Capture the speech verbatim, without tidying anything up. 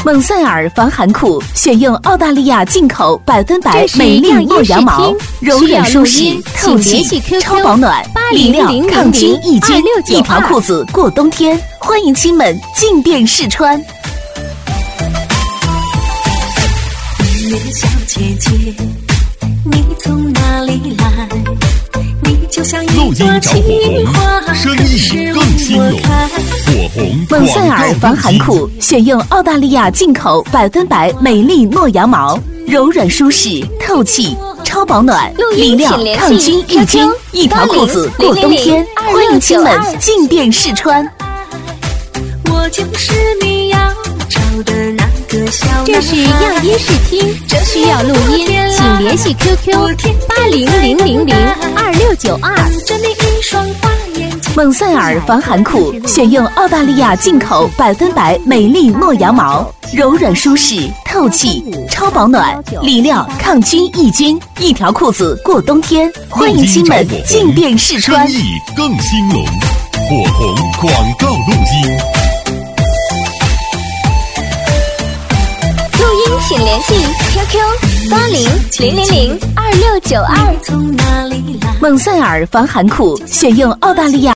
蒙塞尔防寒裤选用澳大利亚进口百分百美丽诺羊毛，柔软舒适，透气，超保暖，力量抗菌抑菌，一条裤子过冬天。欢迎亲们进店试穿。 小姐姐，你从哪里来？你就像一朵情花， 生意更兴隆。火红蒙塞尔防寒裤选用澳大利亚进口百分百美丽诺羊毛，柔软舒适，透气，超保暖，力量抗菌抑菌，一条裤子过冬天。欢迎亲们进店试穿。 我就是你要找的那个小男孩。 这是样音视听，需要录音，请联系 Q Q 八零零零零二六九二。 蒙塞尔防寒裤选用澳大利亚进口百分百美丽诺羊毛，柔软舒适，透气，超保暖，力量抗菌抑菌，一条裤子过冬天。欢迎亲们进店试穿。 生意更兴隆。火红广告录音。 请联系 Q Q 八零零零零二六九二。 蒙塞尔防寒裤选用澳大利亚